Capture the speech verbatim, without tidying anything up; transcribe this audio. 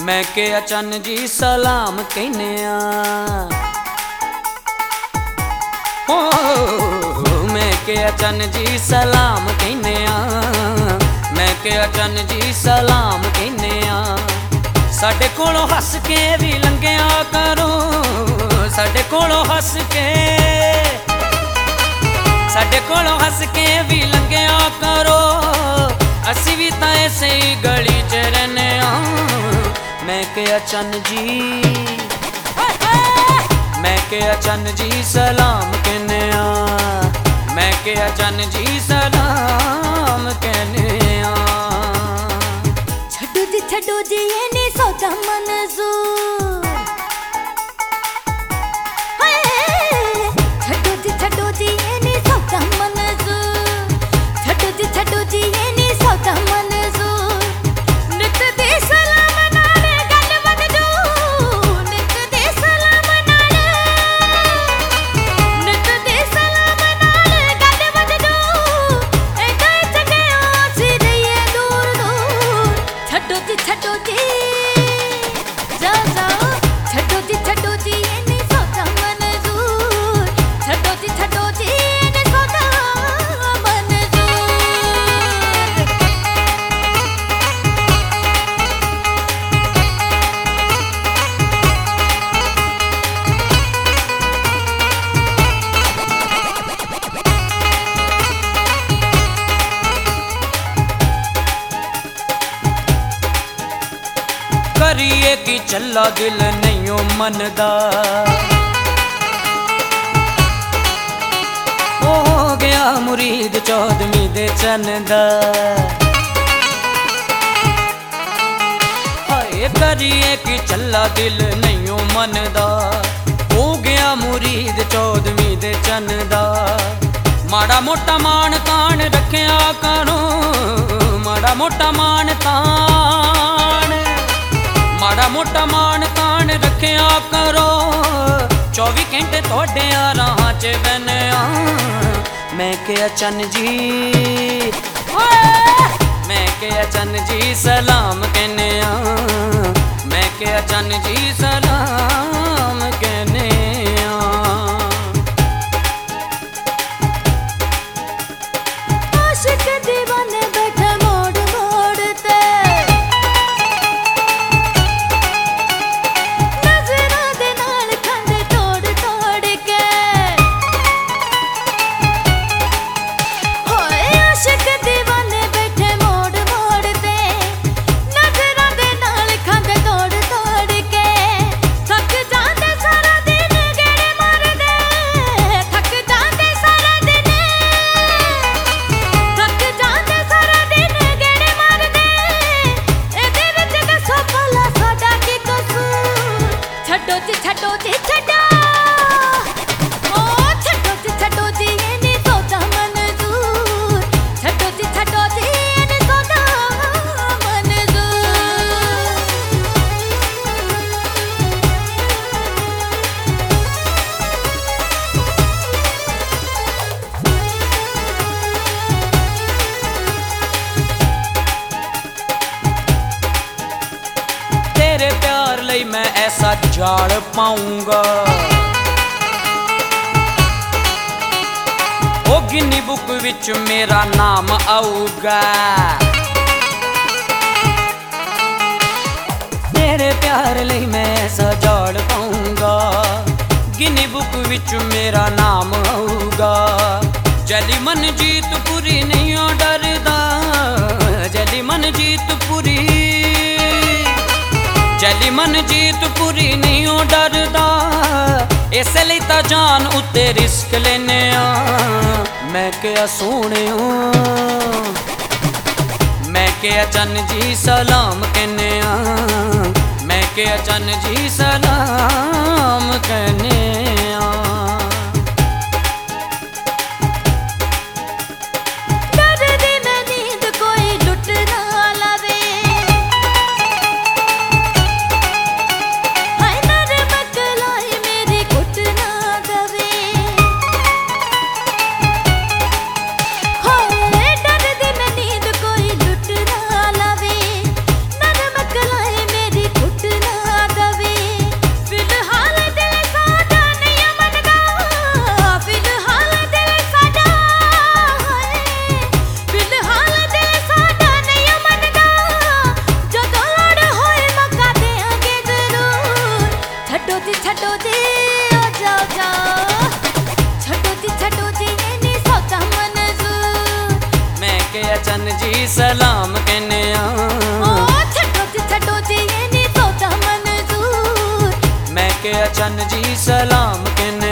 मैं के अचन जी सलाम कहने आ। ओ मैं के अचन जी सलाम कहने आ। मैं के अचन जी सलाम कहने आ। साडे कोलों हस के भी लंघिया करो, साडे कोलों हस के साडे कोलों हस के भी लंघिया करो। असी भी तां इसे गली च रहने आ। मैं के अचन जी मैं के अचन जी सलाम कहने आ। मैं के अचन जी सलाम कहने आ। छड्डो जी छड्डो जी ये नी सौदा मंजूर। छड्डो जी छड्डो जी ये नी सौदा मंजूर। छड्डो जी छड्डो जी ये नी सौदा मंजूर। नित दे सलाम नाल गल मंजूर। नित दे सलाम नाल नित दे सलाम नाल गल मंजूर। ऐदा चंगे आसी रहिए दूर दूर। छड्डो जी छड्डो जी जा जाओ। छड्डो जी छड्डो जी ये नी सौदा मंजूर। छड्डो जी छड्डो जी ये नी सौदा मंजूर। करिए कि चला दिल नहीं मनदा। हो गया मुरीद चौदवी दे चंदा। हाय करिए कि चला दिल नहीं मनदा। हो गया मुरीद चौदवी दे चंदा। माड़ा मोटा मान तान रखिया करो। माड़ा मोटा मान तान माड़ा मोटा मान तान रखिया करो। चौबी घंटे थोड़े राह च बने आ। मैं के अचन जी मैं के अचन जी सलाम कहने आ। मैं के अचन जी सलाम कहने आ। आशिक दीवाने बैठे मोड़ मोड़ ते। नज़रां दे नाल खांदे तोड़ तोड़ के। होए आशिक दीवाने बैठे मोड़ मोड़ ते। नज़रां दे नाल खांदे तोड़ तोड़ के। थक जांदे सारा दिन गेड़े मारदे। थक जांदे सारा दिन थक जांदे सारा दिन गेड़े मारदे। एदे विच दसो भला साडा की कसूर। छड्डो जी छड्डो जी छड्डो। ओ छड्डो जी छड्डो जी ये नी सौदा मंजूर। छड्डो जी छड्डो जी ये नी सौदा तेरे प्यार लई मैं ऐसा जाल पाऊंगा। ओ गिनी बुक विच मेरा नाम आऊगा। तेरे प्यार लई मैं ऐसा जाल पाऊंगा। गिनी बुक विच मेरा नाम आऊगा। जली मन जीत पूरी नहीं हो डरदा। जली मन जीत पूरी जली मन जीत पूरी नहीं हो डरदा। इसलिए ता जान उत्ते रिस्क लेने आ। मैं क्या सोने मैं के अचन जी सलाम कहने आ। मैं के अचन जी सलाम कहने आ। डरदी मैं नींद कोई लुट ना लावे। हाय नरम कलाई मेरी घुट ना दवे। होए डरदी मैं नींद कोई लुट ना लावे। नरम कलाई मेरी घुट जाओ जाओ छटो जी छटो जी ये नी सौदा मंजूर मैं के चन जी सलाम कहने ओ छटो जी छटो जी ये नी सौदा मंजूर मैं के चन जी सलाम कहने